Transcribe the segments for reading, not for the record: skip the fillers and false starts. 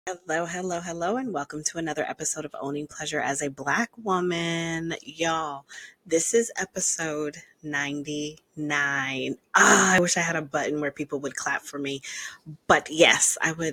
Hello, hello, hello, and welcome to another episode of Owning Pleasure as a Black Woman. Y'all, this is episode 99. I wish I had a button where people would clap for me, but yes, I would.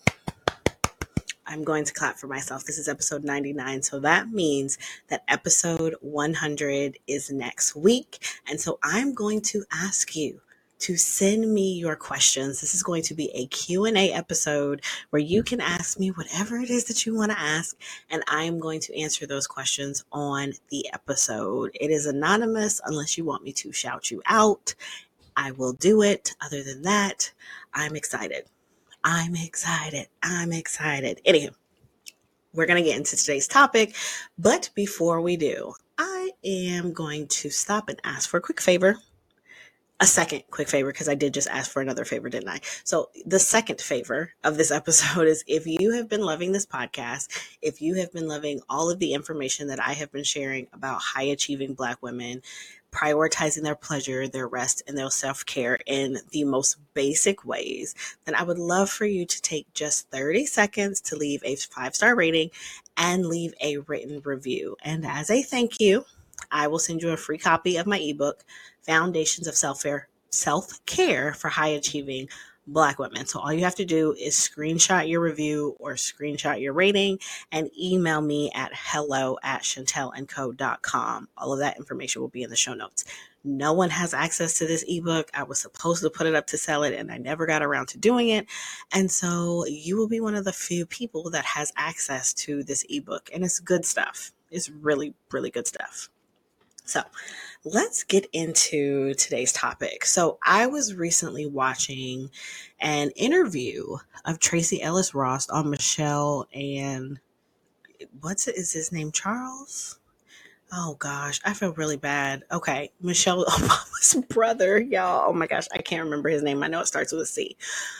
I'm going to clap for myself. This is episode 99. So that means that episode 100 is next week. And so I'm going to ask you to send me your questions. This is going to be a Q&A episode where you can ask me whatever it is that you want to ask, and I'm going to answer those questions on the episode. It is anonymous unless you want me to shout you out. I will do it. Other than that, I'm excited. I'm excited. I'm excited. Anywho, we're going to get into today's topic. But before we do, I am going to stop and ask for a quick favor. A second quick favor, because I did just ask for another favor, didn't I? So the second favor of this episode is if you have been loving this podcast, if you have been loving all of the information that I have been sharing about high achieving Black women, prioritizing their pleasure, their rest, and their self-care in the most basic ways, then I would love for you to take just 30 seconds to leave a 5-star rating and leave a written review. And as a thank you, I will send you a free copy of my ebook, Foundations of Self-Care for High Achieving Black Women. So all you have to do is screenshot your review or screenshot your rating and email me at hello@chantelandco.com. All of that information will be in the show notes. No one has access to this ebook. I was supposed to put it up to sell it and I never got around to doing it. And so you will be one of the few people that has access to this ebook. And it's good stuff. It's really, really good stuff. So let's get into today's topic. So I was recently watching an interview of Tracee Ellis Ross on Michelle and is his name? Charles? Oh gosh, I feel really bad. Okay, Michelle Obama's brother, y'all. Oh my gosh, I can't remember his name. I know it starts with a C.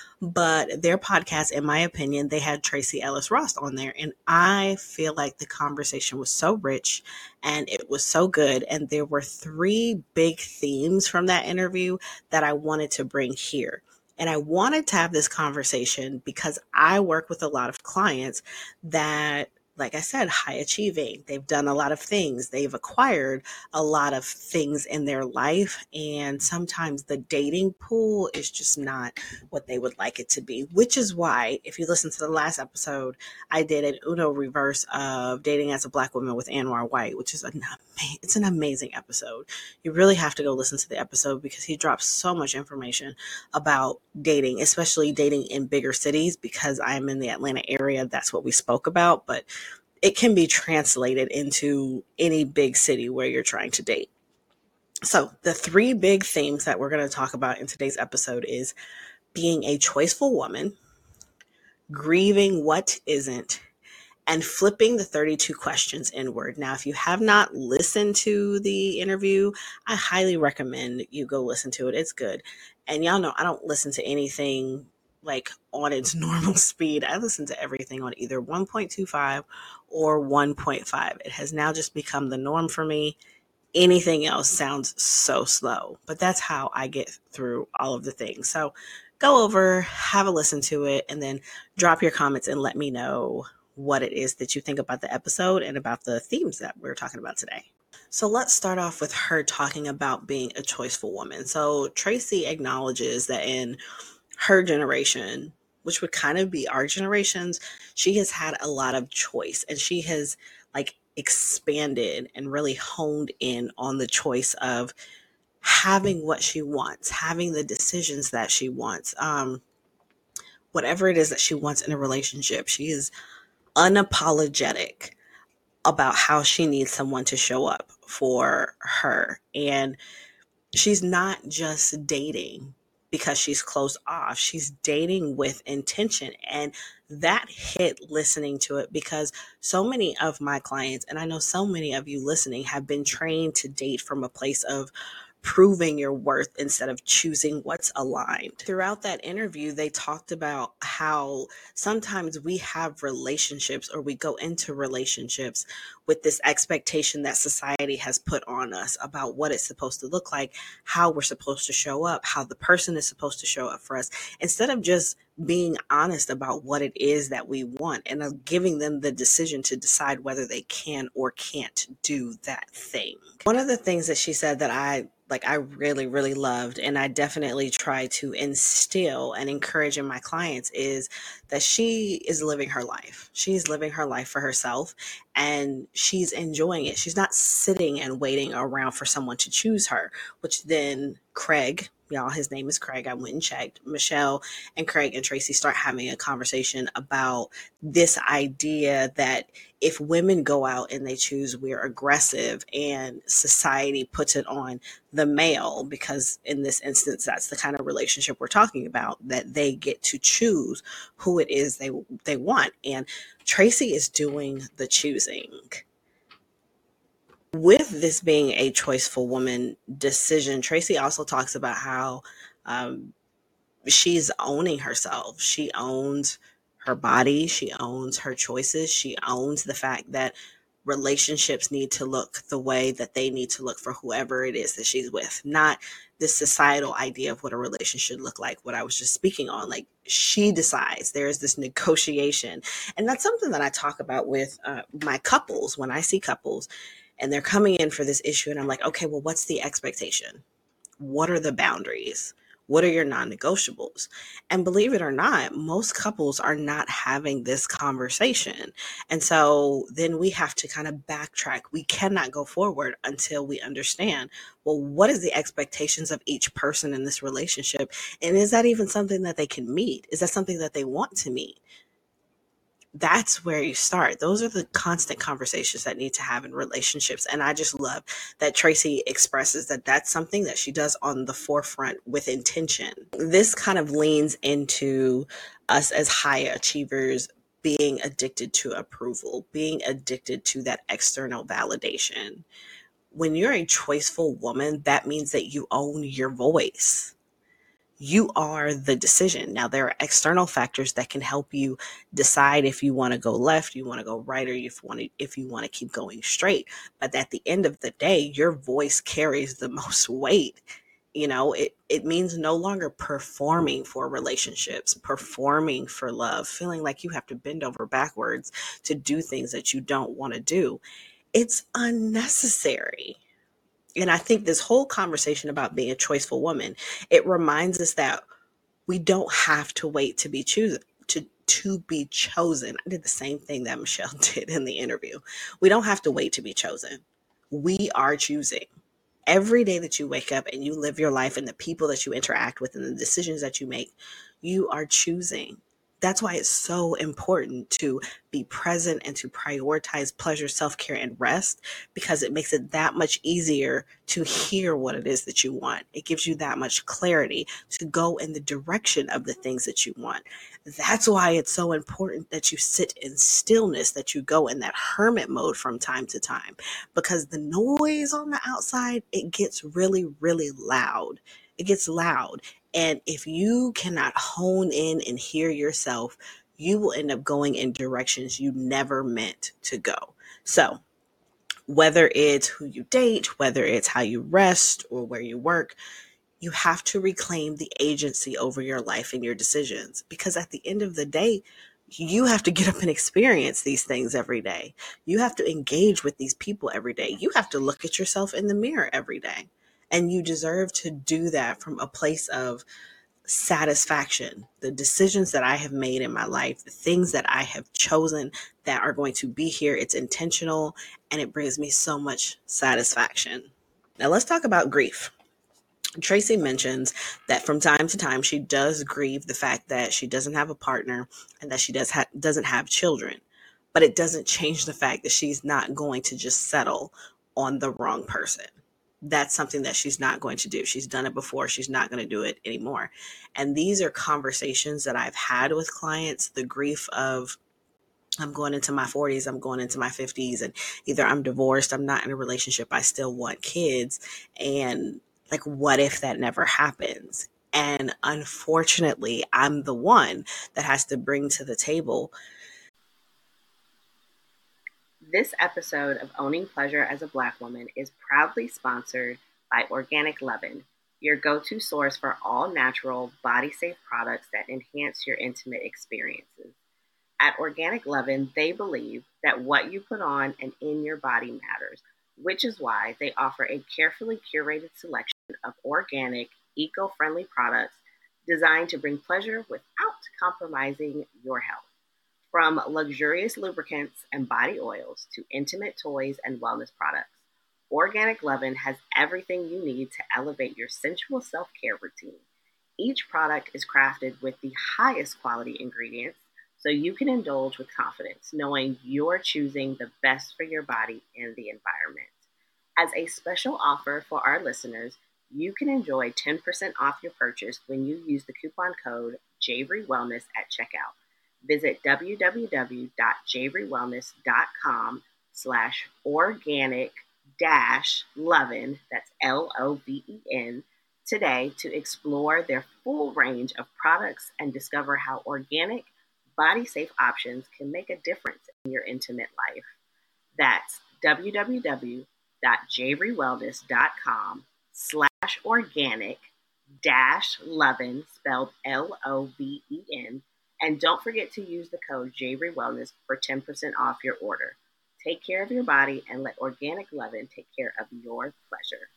But their podcast, in my opinion, they had Tracee Ellis Ross on there. And I feel like the conversation was so rich and it was so good. And there were 3 big themes from that interview that I wanted to bring here. And I wanted to have this conversation because I work with a lot of clients that, like I said, high achieving. They've done a lot of things. They've acquired a lot of things in their life. And sometimes the dating pool is just not what they would like it to be, which is why, if you listen to the last episode, I did an Uno reverse of Dating as a Black Woman with Anwar White, which is it's an amazing episode. You really have to go listen to the episode because he drops so much information about dating, especially dating in bigger cities. Because I'm in the Atlanta area, that's what we spoke about, but it can be translated into any big city where you're trying to date. So the 3 big themes that we're going to talk about in today's episode is being a choiceful woman, grieving what isn't, and flipping the 32 questions inward. Now, if you have not listened to the interview, I highly recommend you go listen to it. It's good. And y'all know I don't listen to anything like on its normal speed. I listen to everything on either 1.25 or 1.5. It has now just become the norm for me. Anything else sounds so slow, but that's how I get through all of the things. So go over, have a listen to it, and then drop your comments and let me know what it is that you think about the episode and about the themes that we're talking about today. So let's start off with her talking about being a choiceful woman. So Tracee acknowledges that in her generation, which would kind of be our generations, she has had a lot of choice and she has like expanded and really honed in on the choice of having what she wants, having the decisions that she wants, whatever it is that she wants in a relationship. She is unapologetic about how she needs someone to show up for her. And she's not just dating because she's closed off. She's dating with intention. And that hit listening to it because so many of my clients, and I know so many of you listening, have been trained to date from a place of proving your worth instead of choosing what's aligned. Throughout that interview, they talked about how sometimes we have relationships or we go into relationships with this expectation that society has put on us about what it's supposed to look like, how we're supposed to show up, how the person is supposed to show up for us, instead of just being honest about what it is that we want and giving them the decision to decide whether they can or can't do that thing. One of the things that she said that I really, really loved, and I definitely try to instill and encourage in my clients, is that she is living her life. She's living her life for herself and she's enjoying it. She's not sitting and waiting around for someone to choose her, which then Craig, y'all, his name is Craig. I went and checked. Michelle and Craig and Tracy start having a conversation about this idea that if women go out and they choose, we're aggressive, and society puts it on the male, because in this instance, that's the kind of relationship we're talking about, that they get to choose who it is they want. And Tracy is doing the choosing. With this being a choiceful woman decision, Tracy also talks about how she's owning herself. She owns her body. She owns her choices. She owns the fact that relationships need to look the way that they need to look for whoever it is that she's with, not this societal idea of what a relationship should look like, what I was just speaking on. Like, she decides. There is this negotiation. And that's something that I talk about with my couples when I see couples and they're coming in for this issue. And I'm like, okay, well, what's the expectation? What are the boundaries? What are your non-negotiables? And believe it or not, most couples are not having this conversation. And so then we have to kind of backtrack. We cannot go forward until we understand, well, what is the expectations of each person in this relationship? And is that even something that they can meet? Is that something that they want to meet? That's where you start. Those are the constant conversations that need to have in relationships. And I just love that Tracy expresses that that's something that she does on the forefront with intention. This kind of leans into us as high achievers being addicted to approval, being addicted to that external validation. When you're a choiceful woman, that means that you own your voice. You are the decision. Now, there are external factors that can help you decide if you want to go left, you want to go right, or if you want to keep going straight. But at the end of the day, your voice carries the most weight. It means no longer performing for relationships, performing for love, feeling like you have to bend over backwards to do things that you don't want to do. It's unnecessary. And I think this whole conversation about being a choiceful woman, it reminds us that we don't have to wait to be chosen. To be chosen. I did the same thing that Michelle did in the interview. We don't have to wait to be chosen. We are choosing. Every day that you wake up and you live your life and the people that you interact with and the decisions that you make, you are choosing. That's why it's so important to be present and to prioritize pleasure, self-care, and rest, because it makes it that much easier to hear what it is that you want. It gives you that much clarity to go in the direction of the things that you want. That's why it's so important that you sit in stillness, that you go in that hermit mode from time to time, because the noise on the outside, it gets really, really loud. It gets loud. And if you cannot hone in and hear yourself, you will end up going in directions you never meant to go. So whether it's who you date, whether it's how you rest or where you work, you have to reclaim the agency over your life and your decisions, because at the end of the day, you have to get up and experience these things every day. You have to engage with these people every day. You have to look at yourself in the mirror every day. And you deserve to do that from a place of satisfaction. The decisions that I have made in my life, the things that I have chosen that are going to be here, it's intentional and it brings me so much satisfaction. Now let's talk about grief. Tracy mentions that from time to time she does grieve the fact that she doesn't have a partner and that she doesn't have children, but it doesn't change the fact that she's not going to just settle on the wrong person. That's something that she's not going to do. She's done it before. She's not going to do it anymore. And these are conversations that I've had with clients, the grief of, I'm going into my 40s, I'm going into my 50s, and either I'm divorced, I'm not in a relationship, I still want kids. And Like, what if that never happens? And unfortunately, I'm the one that has to bring to the table. This episode of Owning Pleasure as a Black Woman is proudly sponsored by Organic Lovin', your go-to source for all natural, body-safe products that enhance your intimate experiences. At Organic Lovin', they believe that what you put on and in your body matters, which is why they offer a carefully curated selection of organic, eco-friendly products designed to bring pleasure without compromising your health. From luxurious lubricants and body oils to intimate toys and wellness products, Organic Lovin' has everything you need to elevate your sensual self-care routine. Each product is crafted with the highest quality ingredients so you can indulge with confidence, knowing you're choosing the best for your body and the environment. As a special offer for our listeners, you can enjoy 10% off your purchase when you use the coupon code JAVRYWellness at checkout. Visit www.javrywellness.com/organic lovin, that's LOVEN, today to explore their full range of products and discover how organic, body safe options can make a difference in your intimate life. That's www.javrywellness.com/organic lovin, spelled LOVEN. And don't forget to use the code JAVRYWellness for 10% off your order. Take care of your body and let Organic Lovin' take care of your pleasure.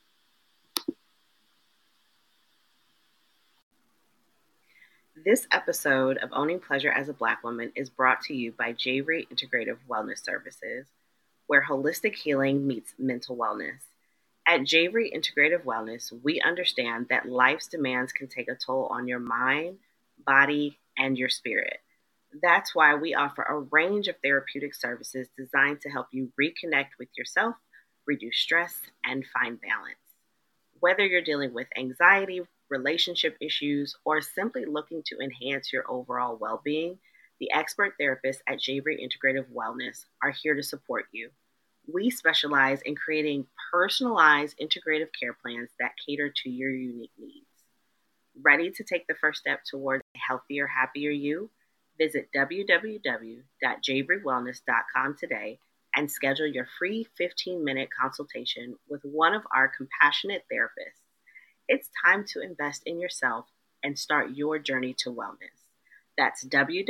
This episode of Owning Pleasure as a Black Woman is brought to you by Javery Integrative Wellness Services, where holistic healing meets mental wellness. At Javery Integrative Wellness, we understand that life's demands can take a toll on your mind, body, and your spirit. That's why we offer a range of therapeutic services designed to help you reconnect with yourself, reduce stress, and find balance. Whether you're dealing with anxiety, relationship issues, or simply looking to enhance your overall well-being, the expert therapists at Javery Integrative Wellness are here to support you. We specialize in creating personalized integrative care plans that cater to your unique needs. Ready to take the first step toward a healthier, happier you? Visit www.javrywellness.com today and schedule your free 15-minute consultation with one of our compassionate therapists. It's time to invest in yourself and start your journey to wellness. That's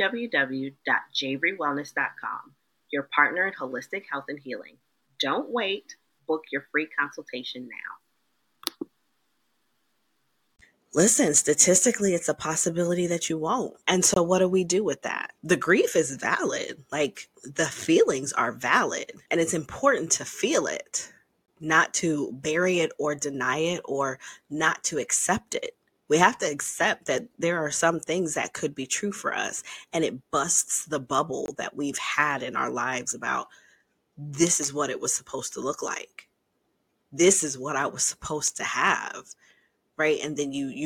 www.javrywellness.com, your partner in holistic health and healing. Don't wait. Book your free consultation now. Listen, statistically, it's a possibility that you won't. And so what do we do with that? The grief is valid. Like, the feelings are valid. And it's important to feel it, not to bury it or deny it or not to accept it. We have to accept that there are some things that could be true for us, and it busts the bubble that we've had in our lives about this is what it was supposed to look like. This is what I was supposed to have, right? And then you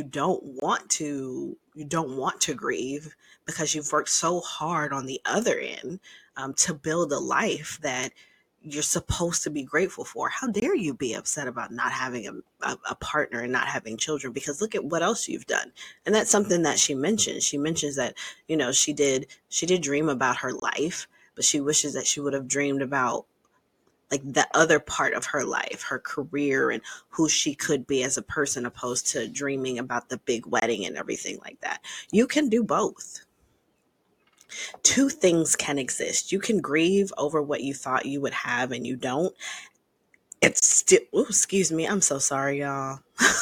don't want to grieve because you've worked so hard on the other end to build a life that you're supposed to be grateful for. How dare you be upset about not having a partner and not having children? Because look at what else you've done. And that's something that she mentions. She mentions that, she did dream about her life, but she wishes that she would have dreamed about like the other part of her life, her career and who she could be as a person, opposed to dreaming about the big wedding and everything like that. You can do both. Two things can exist. You can grieve over what you thought you would have and you don't. It's still, excuse me, I'm so sorry, y'all.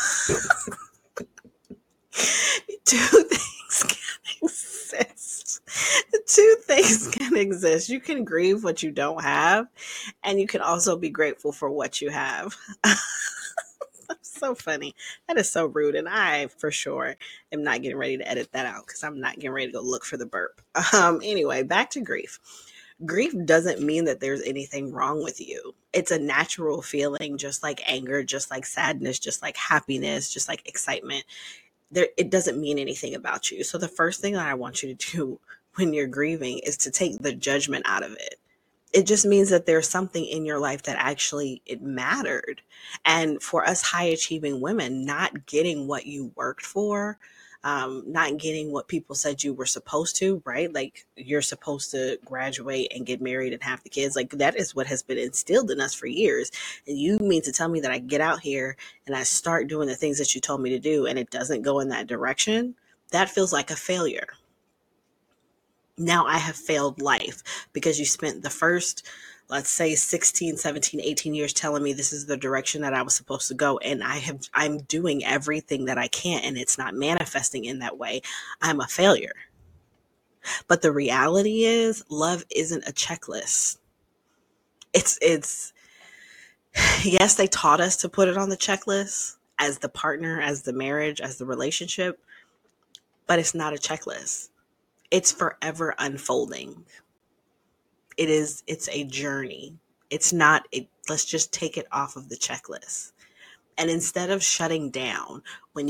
Two things can exist. Two things can exist. You can grieve what you don't have, and you can also be grateful for what you have. So funny. That is so rude. And I, for sure, am not getting ready to edit that out because I'm not getting ready to go look for the burp. Anyway, back to grief. Grief doesn't mean that there's anything wrong with you. It's a natural feeling, just like anger, just like sadness, just like happiness, just like excitement. It doesn't mean anything about you. So the first thing that I want you to do when you're grieving is to take the judgment out of it. It just means that there's something in your life that actually it mattered. And for us high achieving women, not getting what you worked for, not getting what people said you were supposed to, right? Like you're supposed to graduate and get married and have the kids. Like that is what has been instilled in us for years. And you mean to tell me that I get out here and I start doing the things that you told me to do and it doesn't go in that direction? That feels like a failure. Now I have failed life because you spent the first, let's say 16, 17, 18 years telling me this is the direction that I was supposed to go. And I'm doing everything that I can and it's not manifesting in that way. I'm a failure. But the reality is love isn't a checklist. It's, yes, they taught us to put it on the checklist as the partner, as the marriage, as the relationship, but it's not a checklist. It's forever unfolding. It's a journey. It's not let's just take it off of the checklist. And instead of shutting down when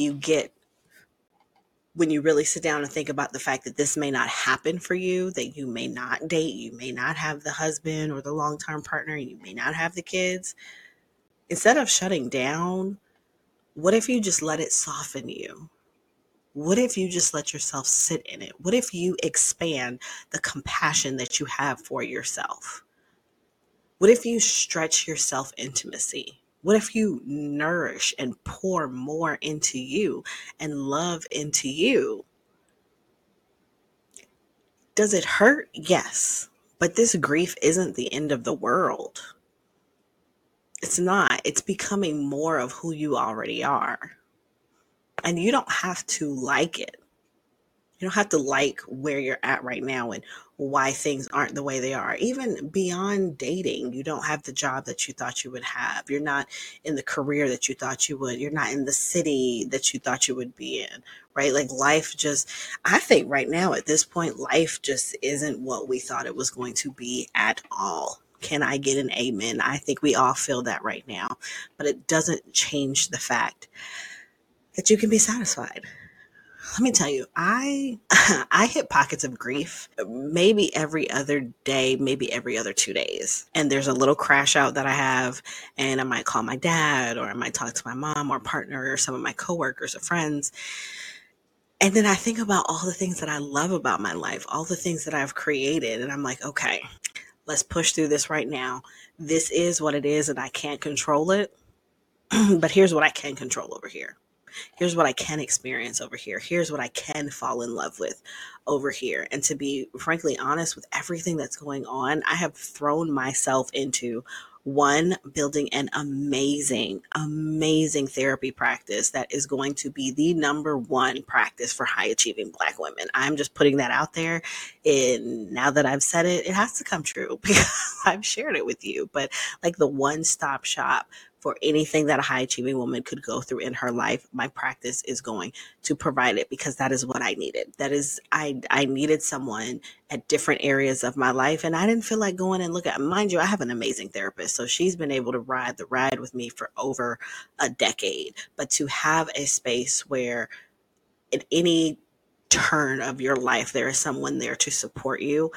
you really sit down and think about the fact that this may not happen for you, that you may not date, you may not have the husband or the long-term partner, you may not have the kids, instead of shutting down, what if you just let it soften you? What if you just let yourself sit in it? What if you expand the compassion that you have for yourself? What if you stretch your self intimacy? What if you nourish and pour more into you and love into you? Does it hurt? Yes. But this grief isn't the end of the world. It's not. It's becoming more of who you already are. And you don't have to like it. You don't have to like where you're at right now and why things aren't the way they are. Even beyond dating, you don't have the job that you thought you would have. You're not in the career that you thought you would. You're not in the city that you thought you would be in, right? Like life just, I think right now at this point, life just isn't what we thought it was going to be at all. Can I get an amen? I think we all feel that right now, but it doesn't change the fact that you can be satisfied. Let me tell you, I I hit pockets of grief maybe every other day, maybe every other 2 days. And there's a little crash out that I have, and I might call my dad, or I might talk to my mom or partner or some of my coworkers or friends. And then I think about all the things that I love about my life, all the things that I've created, and I'm like, okay, let's push through this right now. This is what it is, and I can't control it. But here's what I can control over here. Here's what I can experience over here. Here's what I can fall in love with over here. And to be frankly honest with everything that's going on, I have thrown myself into one, building an amazing, amazing therapy practice that is going to be the number one practice for high achieving Black women. I'm just putting that out there. And now that I've said it, it has to come true because I've shared it with you. But like the one stop shop for anything that a high achieving woman could go through in her life, my practice is going to provide it because that is what I needed. That is, I needed someone at different areas of my life. And I didn't feel like going and look at, mind you, I have an amazing therapist. So she's been able to ride the ride with me for over a decade. But to have a space where at any turn of your life, there is someone there to support you.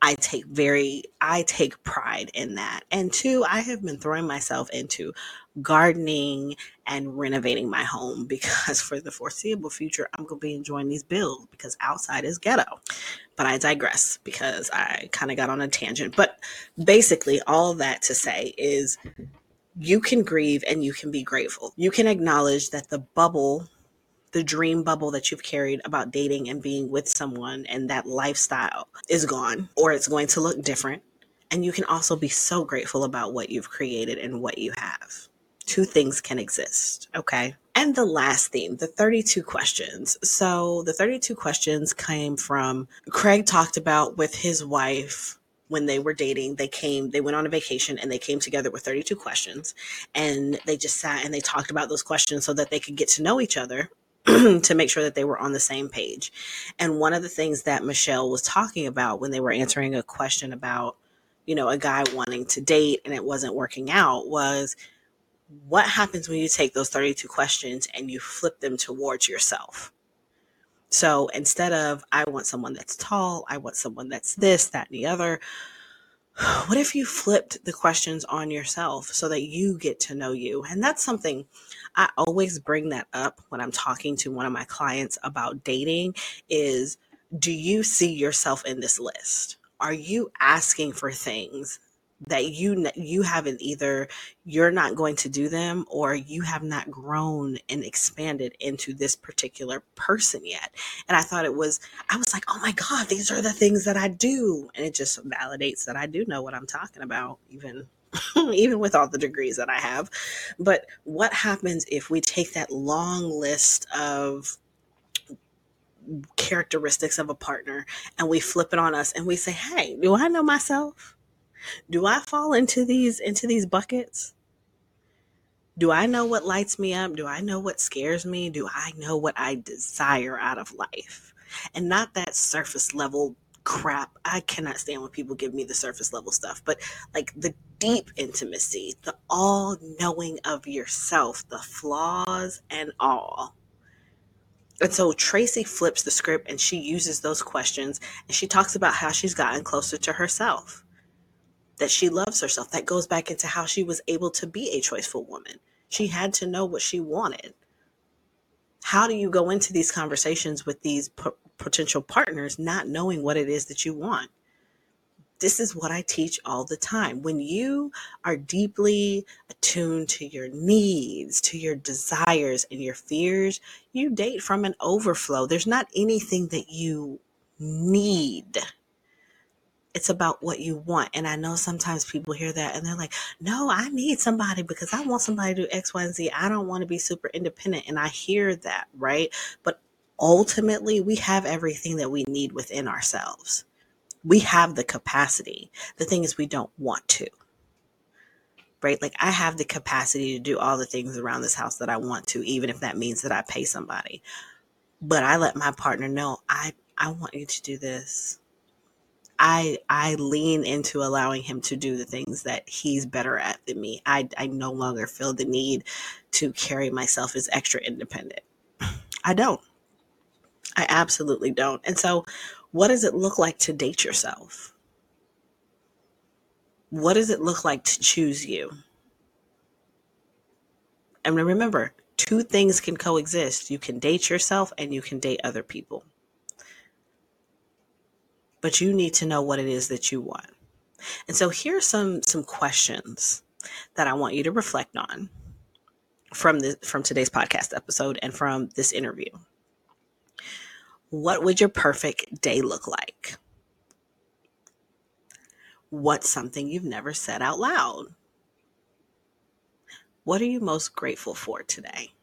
I take pride in that. And two, I have been throwing myself into gardening and renovating my home because for the foreseeable future, I'm going to be enjoying these bills because outside is ghetto. But I digress because I kind of got on a tangent. But basically, all that to say is you can grieve and you can be grateful. You can acknowledge that the dream bubble that you've carried about dating and being with someone and that lifestyle is gone, or it's going to look different. And you can also be so grateful about what you've created and what you have. Two things can exist, okay? And the last theme, the 32 questions. So the 32 questions came from Craig talked about with his wife when they were dating. They went on a vacation and they came together with 32 questions, and they just sat and they talked about those questions so that they could get to know each other to make sure that they were on the same page. And one of the things that Michelle was talking about when they were answering a question about, a guy wanting to date and it wasn't working out was what happens when you take those 32 questions and you flip them towards yourself. So instead of, I want someone that's tall, I want someone that's this, that, and the other, What if you flipped the questions on yourself so that you get to know you? And that's something I always bring that up when I'm talking to one of my clients about dating is, do you see yourself in this list? Are you asking for things that you haven't, either you're not going to do them, or you have not grown and expanded into this particular person yet? And I was like, oh my God, these are the things that I do. And it just validates that I do know what I'm talking about, even even with all the degrees that I have. But what happens if we take that long list of characteristics of a partner and we flip it on us and we say, hey, do I know myself? Do I fall into these buckets? Do I know what lights me up? Do I know what scares me? Do I know what I desire out of life? And not that surface level crap. I cannot stand when people give me the surface level stuff, but like the deep intimacy, the all knowing of yourself, the flaws and all. And so Tracy flips the script and she uses those questions and she talks about how she's gotten closer to herself, that she loves herself. That goes back into how she was able to be a choiceful woman. She had to know what she wanted. How do you go into these conversations with these potential partners not knowing what it is that you want? This is what I teach all the time. When you are deeply attuned to your needs, to your desires and your fears, you date from an overflow. There's not anything that you need. It's about what you want. And I know sometimes people hear that and they're like, no, I need somebody because I want somebody to do X, Y, and Z. I don't want to be super independent. And I hear that, right? But ultimately, we have everything that we need within ourselves. We have the capacity. The thing is, we don't want to, right? Like, I have the capacity to do all the things around this house that I want to, even if that means that I pay somebody. But I let my partner know, I want you to do this. I lean into allowing him to do the things that he's better at than me. I no longer feel the need to carry myself as extra independent. I don't. I absolutely don't. And so, what does it look like to date yourself? What does it look like to choose you? And remember, two things can coexist. You can date yourself and you can date other people. But you need to know what it is that you want. And so here's some questions that I want you to reflect on from today's podcast episode and from this interview. What would your perfect day look like? What's something you've never said out loud? What are you most grateful for today?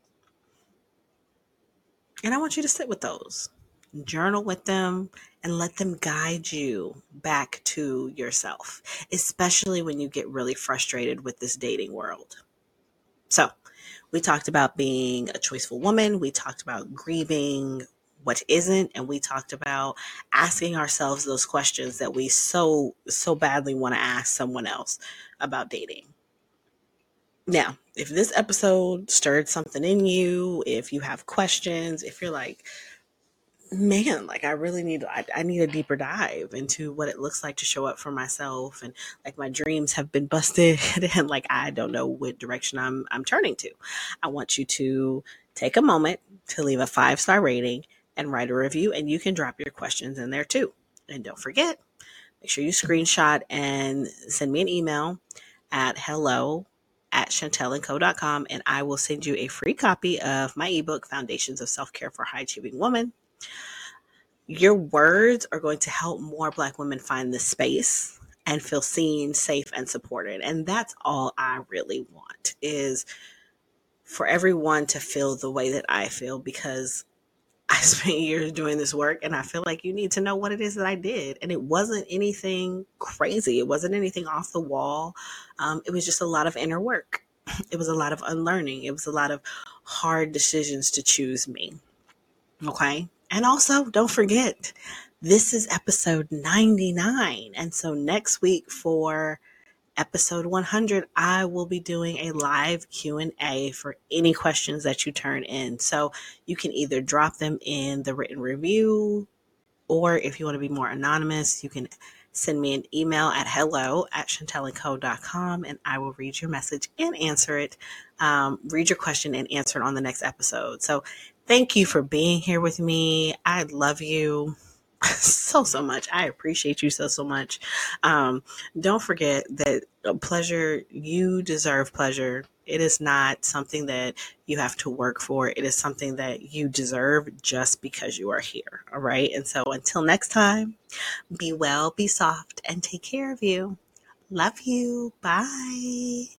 And I want you to sit with those, journal with them, and let them guide you back to yourself, especially when you get really frustrated with this dating world. So, we talked about being a choiceful woman. We talked about grieving what isn't. And we talked about asking ourselves those questions that we so badly want to ask someone else about dating. Now, if this episode stirred something in you, if you have questions, if you're like, man, like I need a deeper dive into what it looks like to show up for myself, and like my dreams have been busted and like I don't know what direction I'm turning to. I want you to take a moment to leave a 5-star rating and write a review, and you can drop your questions in there too. And don't forget, make sure you screenshot and send me an email at hello@chantelandco.com, and I will send you a free copy of my ebook, Foundations of Self-Care for High Achieving Women. Your words are going to help more Black women find the space and feel seen, safe, and supported. And that's all I really want, is for everyone to feel the way that I feel, because I spent years doing this work and I feel like you need to know what it is that I did. And it wasn't anything crazy. It wasn't anything off the wall. It was just a lot of inner work. It was a lot of unlearning. It was a lot of hard decisions to choose me. Okay. And also, don't forget, this is episode 99. And so next week for episode 100, I will be doing a live Q&A for any questions that you turn in. So you can either drop them in the written review, or if you want to be more anonymous, you can send me an email at hello@chantelandco.com, and I will read your message and answer it. Read your question and answer it on the next episode. So thank you for being here with me. I love you so much. I appreciate you so much. Don't forget that pleasure, you deserve pleasure. It is not something that you have to work for. It is something that you deserve just because you are here. All right. And so until next time, be well, be soft, and take care of you. Love you. Bye.